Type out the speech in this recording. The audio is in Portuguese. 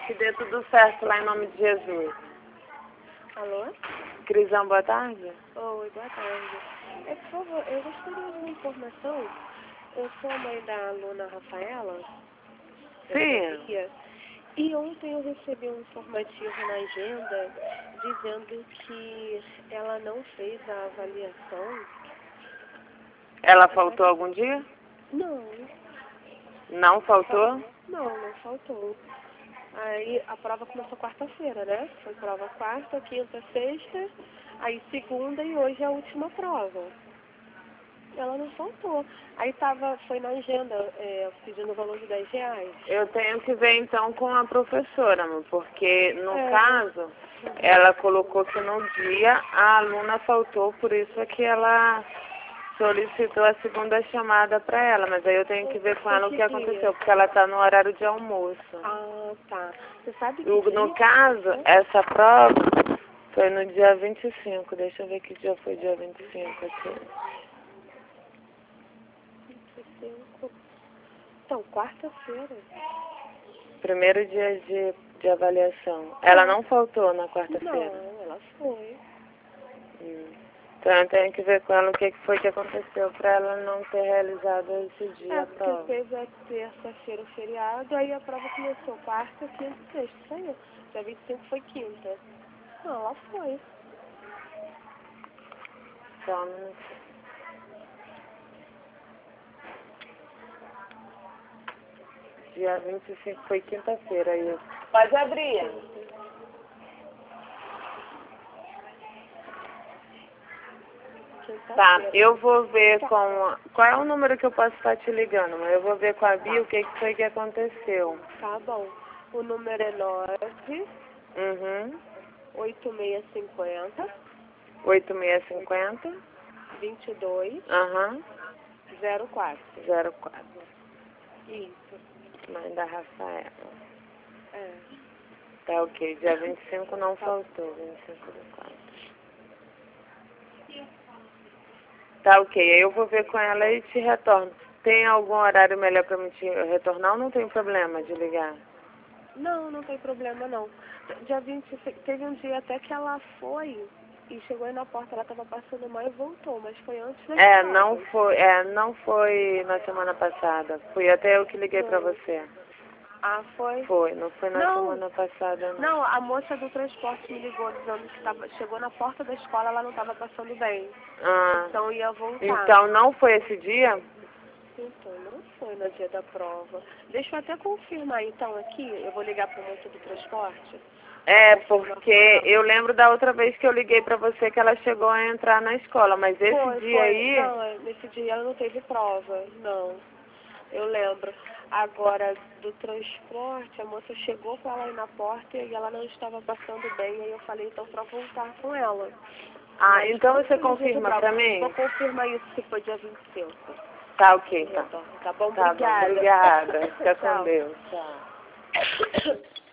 Que dê tudo certo lá em nome de Jesus. Alô? Crisão, boa tarde. Oi, boa tarde. Por favor, eu gostaria de uma informação. Eu sou a mãe da aluna Rafaela, da Sim. Sofia, e ontem eu recebi um informativo na agenda dizendo que ela não fez a avaliação. Ela faltou algum dia? Não, Não faltou? não faltou. Aí a prova começou quarta-feira, né? Foi prova quarta, quinta, sexta, aí segunda e hoje é a última prova. Ela não faltou. Aí foi na agenda pedindo o valor de R$10. Eu tenho que ver então com a professora, amor, porque no caso, Uhum. ela colocou que no dia a aluna faltou, por isso é que ela solicitou a segunda chamada para ela, mas aí eu tenho que ver com ela o que aconteceu, porque ela está no horário de almoço. Ah, tá. Você sabe que No caso, essa prova foi no dia 25, deixa eu ver que dia foi dia 25 aqui. 25. Então, quarta-feira. Primeiro dia de avaliação. Ela não faltou na quarta-feira? Não, ela foi. Então eu tenho que ver com ela o que foi que aconteceu para ela não ter realizado esse dia a prova. Porque teve a terça-feira o feriado, aí a prova começou quarta, quinta e sexta. Isso aí. Dia 25 foi quinta. Não, ela foi. Só um minutinho. Dia 25 foi quinta-feira aí. Pode abrir. Tá, eu vou ver com... Qual é o número que eu posso estar te ligando? Eu vou ver com a Bia o que foi que aconteceu. Tá bom. O número é 8650 8650 22 04. 04. Isso. Mãe da Rafaela. É. Tá ok, dia 25 não faltou, 25 do 4. Tá ok, aí eu vou ver com ela e te retorno. Tem algum horário melhor pra mim te retornar ou não tem problema de ligar? Não tem problema não. Dia 26, teve um dia até que ela foi e chegou aí na porta, ela tava passando mal e voltou, mas foi antes da Não foi na semana passada. Fui até eu que liguei pra você. Ah, foi? Foi, não foi na semana passada não. Não, a moça do transporte me ligou dizendo que chegou na porta da escola, ela não estava passando bem. Ah. Então ia voltar. Então não foi esse dia? Então, não foi no dia da prova. Deixa eu até confirmar então aqui, eu vou ligar para o moço do transporte. Porque eu lembro da outra vez que eu liguei pra você que ela chegou a entrar na escola, mas esse dia aí... Não, nesse dia ela não teve prova, não. Eu lembro. Agora, do transporte, a moça chegou com ela aí na porta e ela não estava passando bem, aí eu falei então para voltar com ela. Ah, então você confirma pra mim? Vou confirmar isso se foi dia 25. Tá ok, tá. Tá bom? Tá Obrigada. bom, obrigada. Fica com Tchau. Deus. Tchau.